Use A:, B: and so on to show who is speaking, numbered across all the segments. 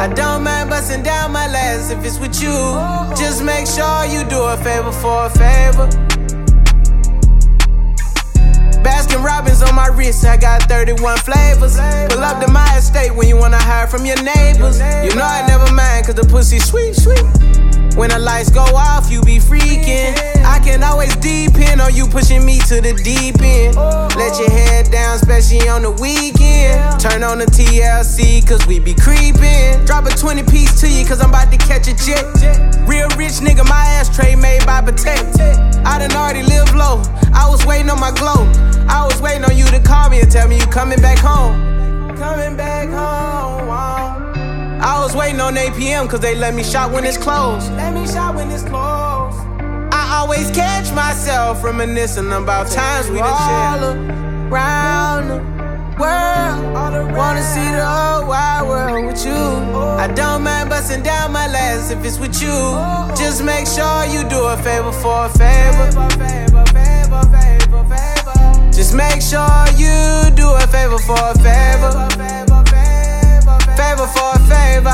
A: I don't mind busting down my last if it's with you. Just make sure you do a favor for a favor. Baskin Robbins on my wrist, I got 31 flavors. Pull up to my estate when you wanna hide from your neighbors. You know I never mind, cause the pussy sweet, sweet. When the lights go off, you be freaking. I can always depend on you pushing me to the deep end. Let your head down, especially on the weekend. Turn on the TLC, cause we be creeping. Drop a 20 piece to you, cause I'm about to catch a jet. Real rich nigga, my ashtray made by Patek. I done already lived low, I was waiting on my glow. I was waiting on you to call me and tell me you coming back home. Coming back home. I was waiting on 8 p.m. cause they let me shop when it's closed. Let me shop when it's closed. I always catch myself reminiscing about times we done shared. All around the world, wanna see the whole wide world with you. I don't mind busting down my last if it's with you. Just make sure you do a favor for a favor. Just make sure you do a favor for a favor. Favor for a favor.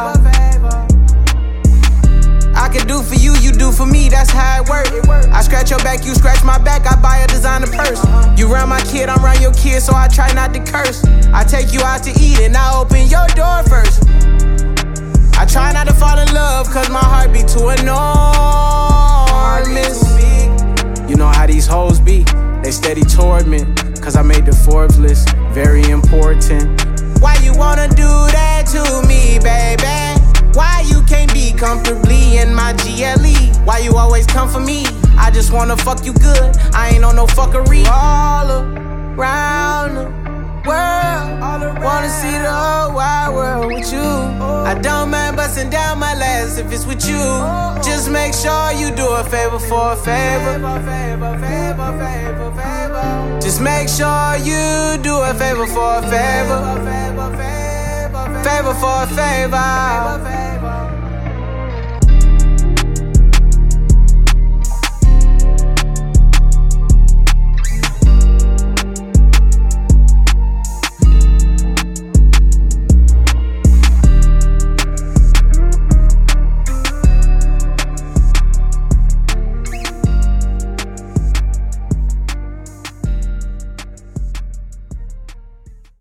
A: I can do for you, you do for me, that's how it works. I scratch your back, you scratch my back, I buy a designer purse. You run my kid, I'm around your kid, so I try not to curse. I take you out to eat and I open your door first. I try not to fall in love, cause my heart be too enormous. You know how these hoes be, they steady toward me, cause I made the Forbes list, very important. Why you wanna do that to me, baby? Why you can't be comfortably in my GLE? Why you always come for me? I just wanna fuck you good, I ain't on no fuckery. All around the world, wanna see the whole wide world with you. I don't mind busting down my last if it's with you. Just make sure you do a favor for a favor. Just make sure you do a favor for a favor. Favor for a favor.